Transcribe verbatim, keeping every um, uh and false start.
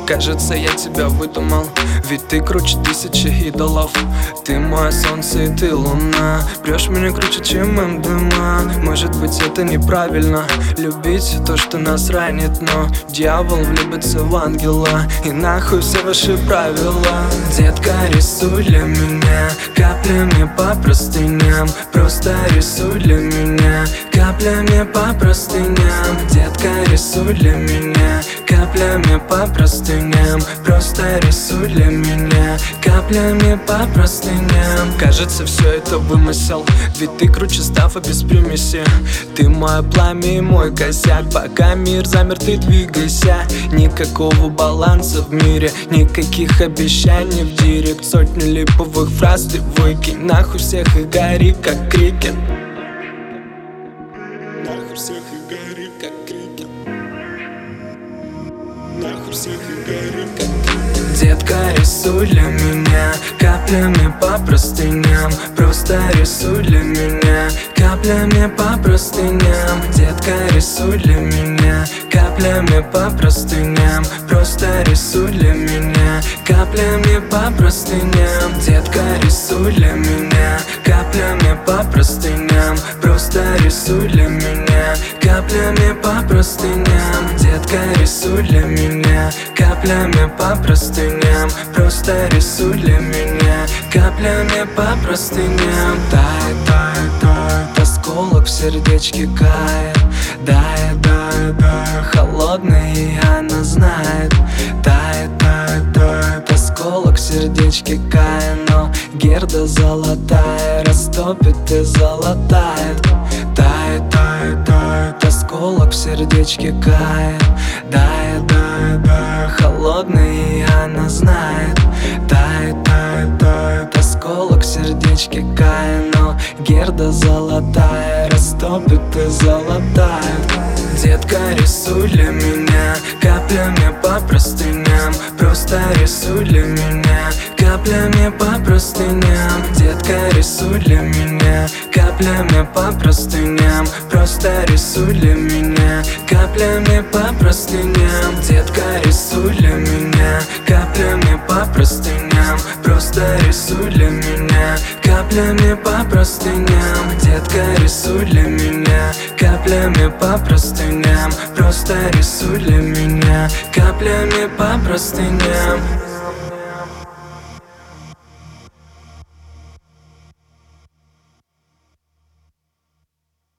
Кажется, я тебя выдумал, ведь ты круче тысячи идолов. Ты мое солнце и ты луна, прешь меня круче, чем эм дэ эм а. Может быть, это неправильно, любить то, что нас ранит, но дьявол влюбится в ангела, и нахуй все ваши правила. Детка, рисуй для меня каплями по простыням, просто рисуй для меня каплями по простыням. Детка, рисуй для меня каплями по простыням, просто рисуй для меня каплями по простыням. Кажется, все это вымысел, ведь ты круче стафа без примеси. Ты мое пламя и мой косяк, пока мир замер, ты двигайся. Никакого баланса в мире, никаких обещаний в директ. Сотни липовых фраз ты выкинь, нахуй всех и гори, как крикет. Нахуй всех и гори, как крикет. Нахуй всех и гори, как крикет. Детка, рисуй для меня каплями по простыням, просто рисуй для меня каплями по простыням. Детка, рисуй для меня каплями по простыням, просто рисуй для меня каплями по простыням. Детка, рисуй для меня каплями по простыням, просто рисуй для меня каплями по простыням. Детка, рисуй для меня каплями по простыням, просто рисуй для меня каплями по простыням. Тает, тает, тает осколок в сердечке Кая. Дает, дает, дает холодный, и она знает. Тает, тает, тает осколок в сердечке Кая, но герда золотая растопит и золотает. Тает, тает, тает осколок в сердечке Кая. Дает, дает, дает холодный, и она знает. Тает, тает, тает осколок в сердечке Кая, но герда золотая растопит и золотает. Детка, рисуй для меня каплями по простыням, просто рисуй для меня каплями по простыням. Детка, рисуй для меня каплями по простыням, просто рисуй для меня каплями по простыням. Детка, рисуй для меня каплями по простыням, просто рисуй для меня каплями по простыням. Детка, рисуй для меня каплями по простыням, просто рисуй для меня каплями по простыням.